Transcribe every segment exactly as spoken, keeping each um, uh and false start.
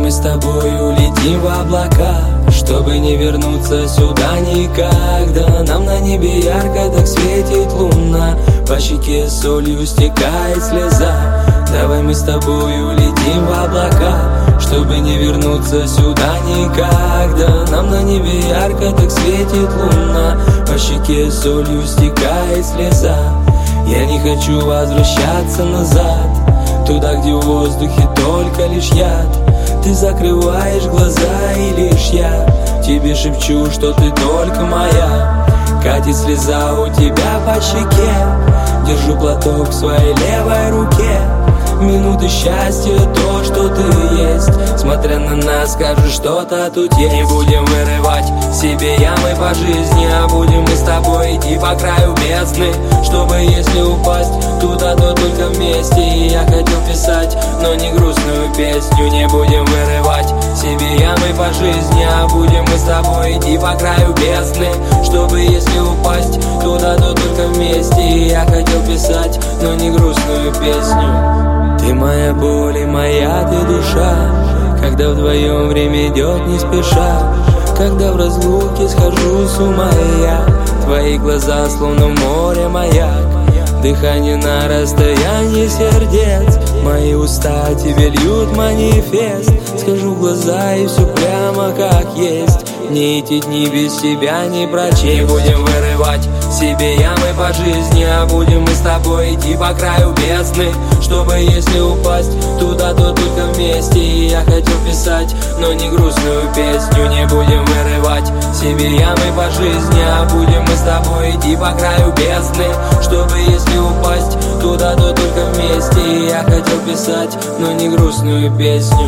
мы с тобой улетим в облака, чтобы не вернуться сюда никогда. Нам на небе ярко так светит луна, по щеке солью стекает слеза. Давай мы с тобой улетим в облака, чтобы не вернуться сюда никогда. Нам на небе ярко так светит луна, по щеке солью стекает слеза. Я не хочу возвращаться назад, туда, где в воздухе только лишь яд. Ты закрываешь глаза, и лишь я тебе шепчу, что ты только моя. Катит слеза у тебя по щеке, держу платок в своей левой руке. Минуты счастья, то, что ты есть. Смотря на нас, скажешь, что-то тут есть. Не будем вырывать себе ямы по жизни, а будем мы с тобой идти по краю бездны, чтобы если упасть туда, то только вместе. И я хотел писать, но не грустную песню. Не будем вырывать себе ямы по жизни, а будем мы с тобой идти по краю бездны, чтобы если упасть туда, то только вместе. И я хотел писать, но не грустную песню. Ты моя боль и моя ты душа, когда вдвоем время идет не спеша. Когда в разлуке схожу с ума я, твои глаза словно море маяк. Дыхание на расстоянии сердец, мои уста тебе льют манифест. Скажу в глаза и все прямо как есть. Ни эти дни без тебя не прочесть. Не будем вырывать себе ямы по жизни, а будем мы с тобой идти по краю бездны, чтобы если упасть туда, то только вместе. И я хотел писать, но не грустную песню. Не будем вырывать себе ямы по жизни, а будем мы с тобой идти по краю бездны, чтобы если упасть туда, то только вместе. И я хотел писать, но не грустную песню.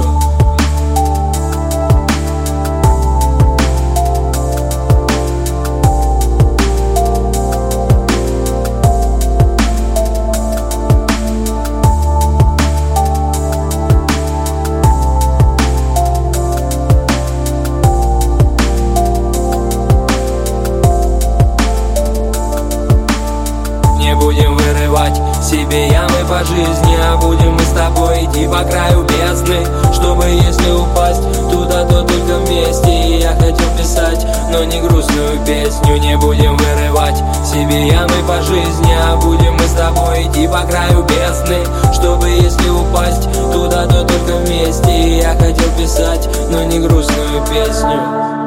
Будем вырывать себе ямы по жизни, а будем мы с тобой идти по краю бездны, чтобы если упасть туда, то только вместе. И я хотел писать, но не грустную песню. Не будем вырывать себе ямы по жизни, а будем мы с тобой идти по краю бездны, чтобы если упасть туда, то только вместе. И я хотел писать, но не грустную песню.